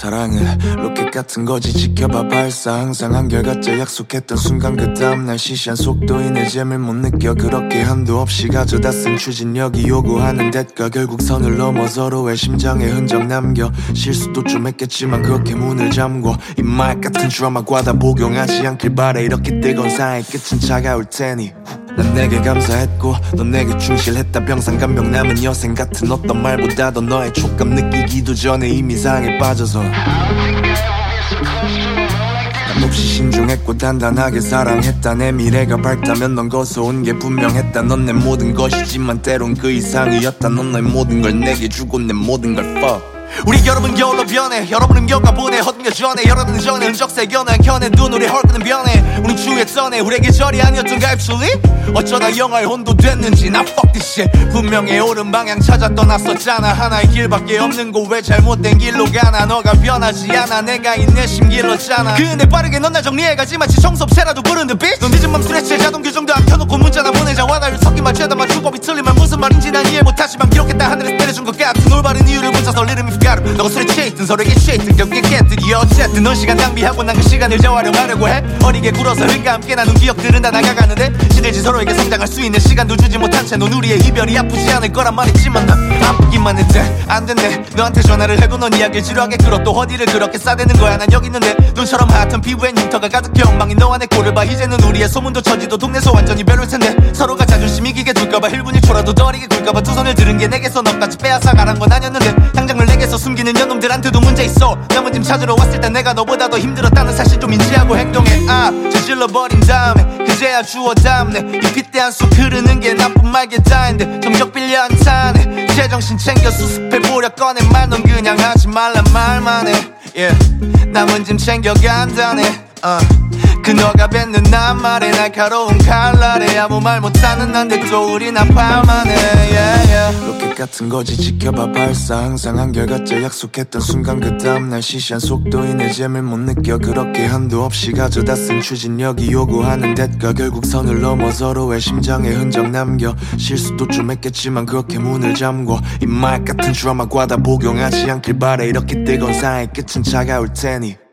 사랑은 로켓 같은 거지 지켜봐 발사. 항상 한결같자 약속했던 순간 그 다음날 시시한 속도인의 재미를 못 느껴. 그렇게 한도 없이 가져다 쓴 추진력이 요구하는 대가. 결국 선을 넘어 서로의 심장에 흔적 남겨. 실수도 좀 했겠지만 그렇게 문을 잠궈. 이 말 같은 드라마 과다 복용하지 않길 바래. 이렇게 뜨거운 사이의 끝은 차가울 테니. 난 내게 감사했고 넌 내게 충실했다. 병상간병 남은 여생 같은 어떤 말보다도 너의 촉감 느끼기도 전에 이미 사랑에 빠져서 난 몹시 신중했고 단단하게 사랑했다. 내 미래가 밝다면 넌 거서온 게 분명했다. 넌 내 모든 것이지만 때론 그 이상이었다. 넌 너의 모든 걸 내게 주고 내 모든 걸 fuck. 우리 여러분 겨울로 변해. 여러분은 겪어보네. 허둥겨 전에 여러분은 전에 흔적 새겨난 견해. 눈으로 헐끄는 변해. 우린 추했던 애 우리의 계절이 아니었던가 actually. 어쩌다 영화에 혼도됐는지 나 fuck this shit. 분명히 옳은 방향 찾아 떠났었잖아. 하나의 길밖에 없는 곳 왜 잘못된 길로 가나. 너가 변하지 않아 내가 인내심 길렀잖아. 근데 빠르게 넌 날 정리해가지 마치 청소업체라도 부르는 bitch. 넌 늦은 맘 스트레스에 자동 교정도 안 켜놓고 문자나 보내자. 와다를 섞기만 죄다만 주법이 틀리면 무슨 말인지 난 이해 못하지만 기록했다. 하늘에서 때려준 것 같은 올바른 이유를 못 찾아 이름이 너가 술에 취해있든 서로에게 취해있든 결국에 깼든 어쨌든 넌 시간 낭비하고 난 그 시간을 재활용하려고 해. 어리게 굴어서 흘과 함께 나눈 기억들은 다 나가가는데 시들지 서로에게 성장할 수 있는 시간도 주지 못한 채 넌 우리의 이별이 아프지 않을 거란 말했지만 난 아프기만 했대. 안 됐네. 너한테 전화를 해도 넌 이야기를 지루하게 끌어. 또 어디를 그렇게 싸대는 거야. 난 여기 있는데 눈처럼 하얗던 피부엔 흉터가 가득해. 엉망인 너와 내 꼴을 봐. 이제는 우리의 소문도 처지도 동네에서 완전히 별로일 텐데 서로가 자존심 이기게 둘까봐 1분 1초라도 더 어리게 굴까봐 두 손을 들은 게 내게서 너까지 빼앗아 가란 건 아니었는데 당장을 내게서 숨기는 연놈들한테도 문제 있어. 남은 짐 찾으러 왔을 때 내가 너보다 더 힘들었다는 사실 좀 인지하고 행동해. 저질러버린 다음에 그제야 주워 담네. 이 핏대한 쑥 흐르는 게 나쁜 말게 다인데 정적 빌려 한 탄에 제정신 챙겨 수습해보려 꺼낸 말 넌 그냥 하지 말란 말만 해. yeah. 남은 짐 챙겨간다네. 그 너가 뱉는 낱말에 날카로운 칼날에 아무 말 못하는 난데 또 우린 아파만 해. yeah, yeah. 로켓 같은 거지 지켜봐 발사. 항상 한결같자 약속했던 순간 그 다음날 시시한 속도인의 재미를 못 느껴. 그렇게 한도 없이 가져다 쓴 추진력이 요구하는 대가. 결국 선을 넘어 서로의 심장에 흔적 남겨. 실수도 좀 했겠지만 그렇게 문을 잠궈. 이 말 같은 드라마 과다 복용하지 않길 바래. 이렇게 뜨거운 사이의 끝은 차가울 테니.